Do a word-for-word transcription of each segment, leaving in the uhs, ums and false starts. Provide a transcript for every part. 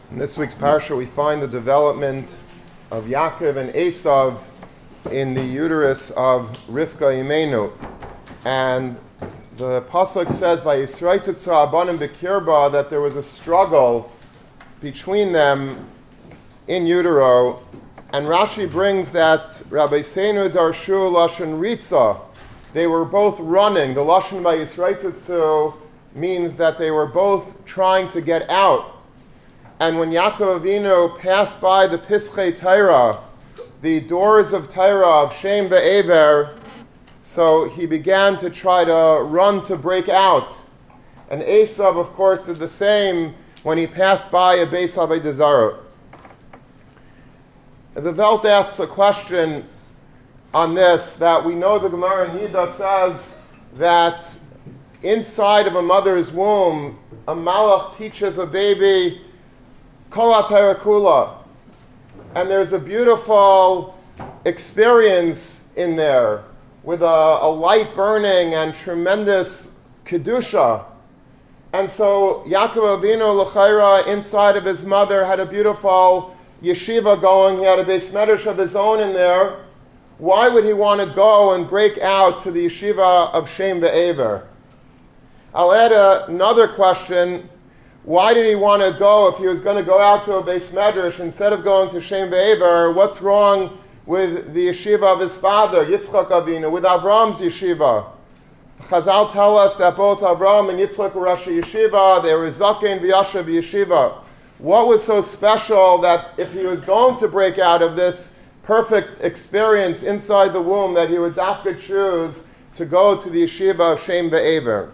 In this week's parsha, we find the development of Yaakov and Esav in the uterus of Rivka Imenu. And the pasuk says, "Vayisraitzitza abanim b'kirba," that there was a struggle between them in utero. And Rashi brings that Rabbi Seinu darshu lashon ritza. They were both running. The lashon vayisraitzitzu means that they were both trying to get out. And when Yaakov Avinu passed by the Pischei Torah, the doors of Torah of Shem ve'ever, so he began to try to run to break out. And Esav, of course, did the same when he passed by a Beis Avodah Zarah. The Welt asks a question on this, that we know the Gemara in Yida says that inside of a mother's womb, a malach teaches a baby Kol HaTorah Kula. And there's a beautiful experience in there with a, a light burning and tremendous Kedusha. And so Yaakov Avinu L'chaira, inside of his mother, had a beautiful yeshiva going. He had a beis medrash of his own in there. Why would he want to go and break out to the yeshiva of Shem ve'ever? I'll add a, another question. Why did he want to go if he was going to go out to a beis medrash instead of going to Shem ve'ever? What's wrong with the yeshiva of his father, Yitzchak Avinu, with Avram's yeshiva? Chazal tell us that both Avram and Yitzchak were Rashi Yeshiva. They were Zaken v'Yashav Yeshiva. What was so special that if he was going to break out of this perfect experience inside the womb, that he would dafka choose to go to the yeshiva of Shem ve'ever?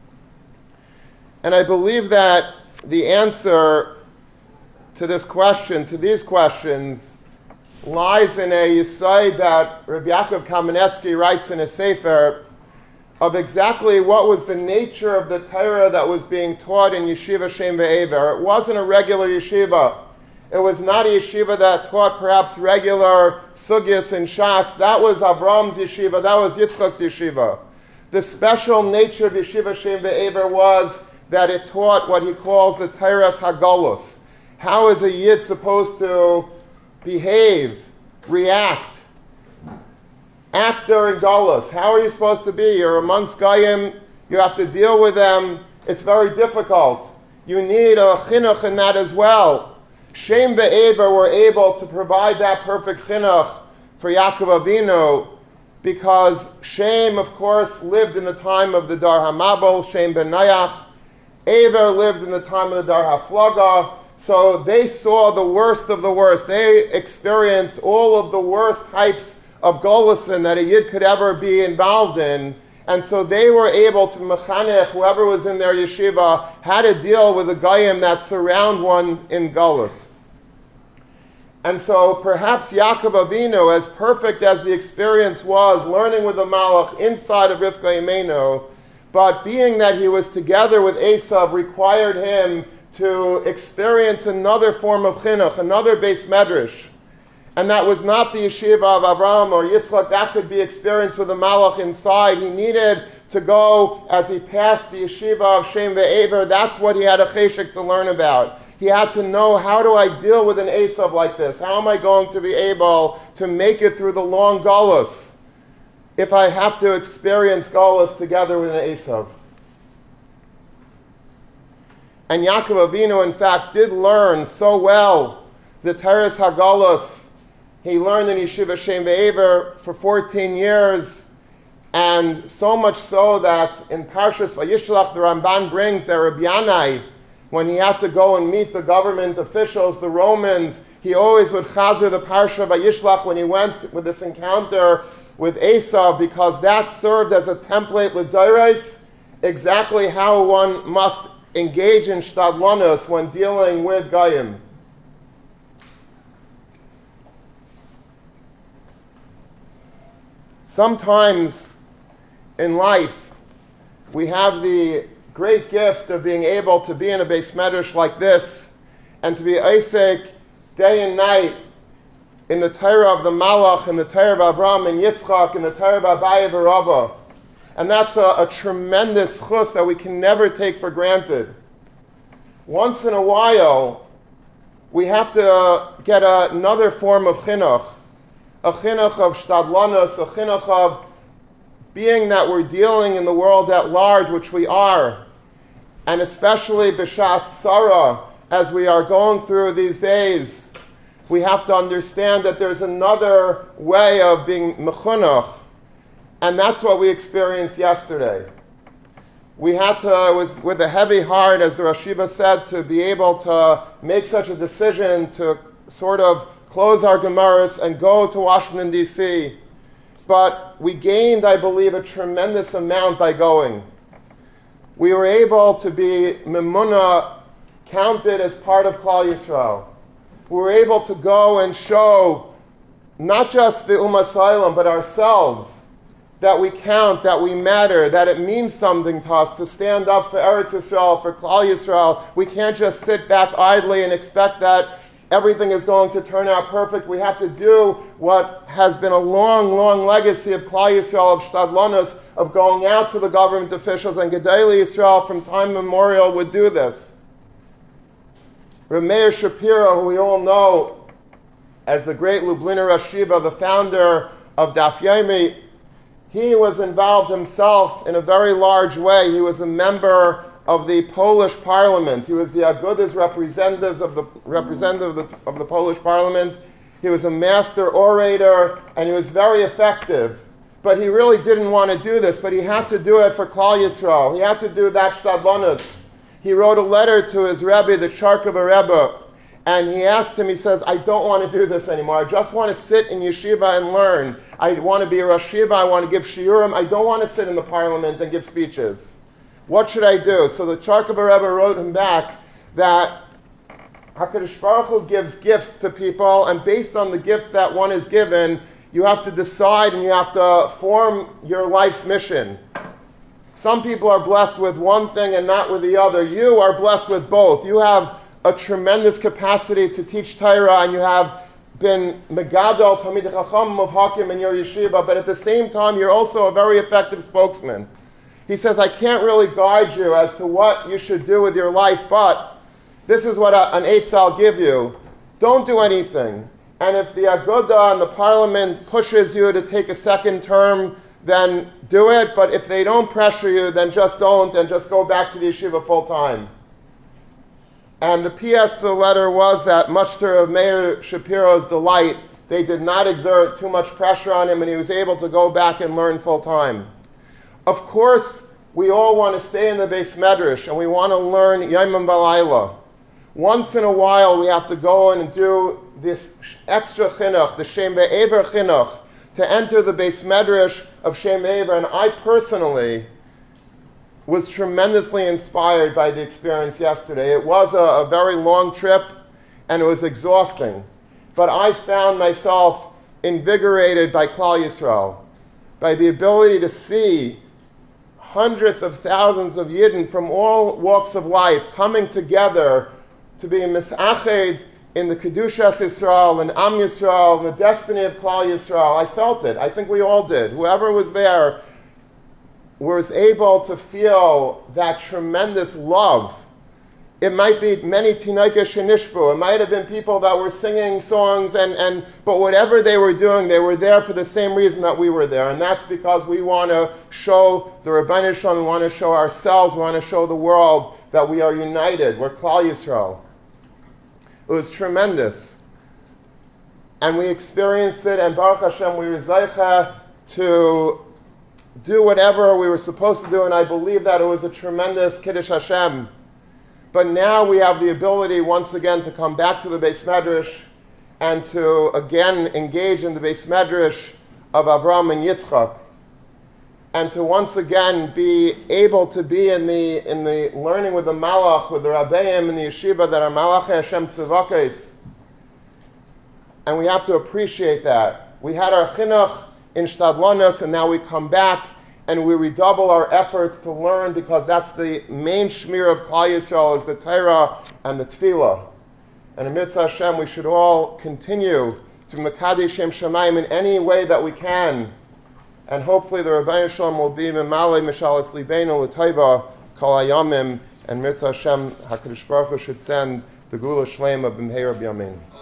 And I believe that the answer to this question, to these questions, lies in a yesod that Rabbi Yaakov Kamenetsky writes in a sefer of exactly what was the nature of the Torah that was being taught in Yeshiva Shem ve'ever. It wasn't a regular yeshiva. It was not a yeshiva that taught perhaps regular sugyas and shas. That was Avram's yeshiva. That was Yitzchak's yeshiva. The special nature of Yeshiva Shem ve'ever was that it taught what he calls the Teiras HaGolus. How is a Yid supposed to behave, react, act during Golus? How are you supposed to be? You're amongst Goyim, you have to deal with them. It's very difficult. You need a chinuch in that as well. Shem ve'ever were able to provide that perfect chinuch for Yaakov Avinu, because Shem, of course, lived in the time of the Dar HaMabel, Shem ben Nayach. Ever lived in the time of the Dar HaFlaga, so they saw the worst of the worst. They experienced all of the worst types of Golusin that a Yid could ever be involved in, and so they were able to mechanech, whoever was in their yeshiva, how to deal with the Goyim that surround one in Golus. And so perhaps Yaakov Avinu, as perfect as the experience was, learning with the Malach inside of Rivka Imenu, but being that he was together with Esav required him to experience another form of chinuch, another beis medrash. And that was not the yeshiva of Avram or Yitzchak. That could be experienced with a malach inside. He needed to go, as he passed the yeshiva of Shem ve'ever, that's what he had a cheshek to learn about. He had to know, how do I deal with an Esav like this? How am I going to be able to make it through the long galus if I have to experience Golus together with an Esav? And Yaakov Avinu, in fact, did learn so well the Teres HaGolus. He learned in Yeshiva Shem ve'ever for fourteen years, and so much so that in Parshas Vayishlach, the Ramban brings that Rabbi Yanai, when he had to go and meet the government officials, the Romans, he always would chazer the Parsha Vayishlach when he went with this encounter with Esav, because that served as a template with Dairais, exactly how one must engage in shtadlanus when dealing with Goyim. Sometimes in life, we have the great gift of being able to be in a beis medrash like this, and to be Isaac day and night in the Torah of the Malach, and the Torah of Avram and Yitzchak, and the Torah of Abaye v'Rava. And that's a, a tremendous chus that we can never take for granted. Once in a while, we have to get another form of chinuch, a chinuch of shtadlanus, a chinuch of being that we're dealing in the world at large, which we are, and especially b'shas Sarah, as we are going through these days, we have to understand that there's another way of being mechunach, and that's what we experienced yesterday. We had to, it was with a heavy heart, as the Rosh Yeshiva said, to be able to make such a decision to sort of close our Gemaras and go to Washington, D C But we gained, I believe, a tremendous amount by going. We were able to be Memuna, counted as part of Klal Yisrael. We were able to go and show not just the Ummah Yisrael, but ourselves, that we count, that we matter, that it means something to us to stand up for Eretz Yisrael, for Klal Yisrael. We can't just sit back idly and expect that everything is going to turn out perfect. We have to do what has been a long, long legacy of Klal Yisrael, of Shtadlanus, of going out to the government officials, and Gedolei Yisrael from time immemorial would do this. Reb Meir Shapiro, who we all know as the great Lubliner Rosh Yeshiva, the founder of Daf Yomi, he was involved himself in a very large way. He was a member of the Polish Parliament. He was the Aguda's representatives of the representative of the, of the Polish Parliament. He was a master orator, and he was very effective. But he really didn't want to do this, but he had to do it for Klal Yisrael. He had to do that shtadlanus. He wrote a letter to his Rebbe, the Charkova Rebbe, and he asked him, he says, I don't want to do this anymore. I just want to sit in yeshiva and learn. I want to be a Rosh Yeshiva. I want to give shiurim. I don't want to sit in the parliament and give speeches. What should I do? So the Charkova Rebbe wrote him back that HaKadosh Baruch Hu gives gifts to people, and based on the gifts that one is given, you have to decide and you have to form your life's mission. Some people are blessed with one thing and not with the other. You are blessed with both. You have a tremendous capacity to teach Torah, and you have been Megadol, Talmid Chacham of Hakim in your yeshiva, but at the same time, you're also a very effective spokesman. He says, I can't really guide you as to what you should do with your life, but this is what a, an eitz I'll give you. Don't do anything. And if the Aguda and the parliament pushes you to take a second term, then do it. But if they don't pressure you, then just don't, and just go back to the yeshiva full time. And the P S to the letter was that, much to Reb Meir Shapiro's delight, they did not exert too much pressure on him, and he was able to go back and learn full time. Of course, we all want to stay in the Beis Medrash, and we want to learn Yomim V'Layla. Once in a while, we have to go in and do this extra chinuch, the Shem Ve'ever chinuch, to enter the Beis Medrash of Shem Ve'ever. And I personally was tremendously inspired by the experience yesterday. It was a, a very long trip, and it was exhausting. But I found myself invigorated by Klal Yisrael, by the ability to see hundreds of thousands of Yidden from all walks of life coming together to be misached in the Kedushas Yisrael and Am Yisrael and the destiny of Klal Yisrael. I felt it. I think we all did. Whoever was there was able to feel that tremendous love. It might be many Tinaika Shenishbu. It might have been people that were singing songs, and, and but whatever they were doing, they were there for the same reason that we were there. And that's because we want to show the Rebbeinu Shalom, we want to show ourselves, we want to show the world that we are united. We're Klal Yisrael. It was tremendous. And we experienced it, and Baruch Hashem, we were zeicha to do whatever we were supposed to do, and I believe that it was a tremendous Kiddush Hashem. But now we have the ability once again to come back to the Beis Medrash and to again engage in the Beis Medrash of Avraham and Yitzchak, and to once again be able to be in the in the learning with the Malach, with the Rabbeim in the yeshiva that are Malach Hashem Tzivakos. And we have to appreciate that. We had our chinuch in Shtadlanos, and now we come back and we redouble our efforts to learn, because that's the main shmir of Klal Yisrael, is the Torah and the Tefillah. And in Mitzvah Hashem, we should all continue to Mekadesh Shem Shamayim in any way that we can. And hopefully the Rebbeinu Shalom will be Mimalei Mishalas Libeinu L'Taiva Kol Hayamim, and Mitzvah Hashem, HaKadosh Baruch Hu should send the Gula Shlema B'mheira B'yamin.